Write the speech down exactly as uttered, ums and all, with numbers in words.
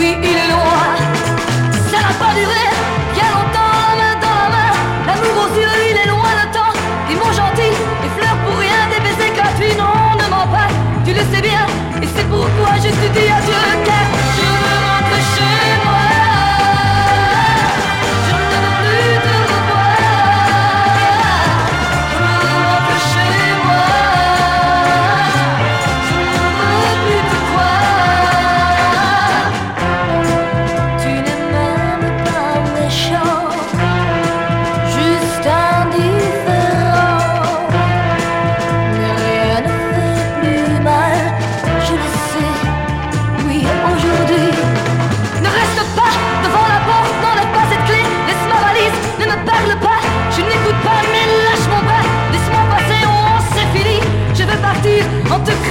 oui il est loin. Ça n'a pas duré, bien longtemps, la main dans la main. L'amour aux yeux, il est loin le temps. Des mots gentils, des fleurs pour rien, des baisers gratuits, non, ne mens pas, tu le sais bien. Et c'est pourquoi je te dis adieu, car je veux rentrer chez moi. Je ne veux plus te revoir. Je veux rentrer chez moi. Je ne veux plus te voir. Tu n'es même pas méchant, juste indifférent. Mais rien ne fait plus mal, je le sais, oui aujourd'hui. Ne reste pas devant la porte, n'enlève pas cette clé, laisse ma valise, ne me parle pas, je n'écoute pas mais lâche mon bras. Laisse-moi passer, oh c'est fini, je veux partir en te criant.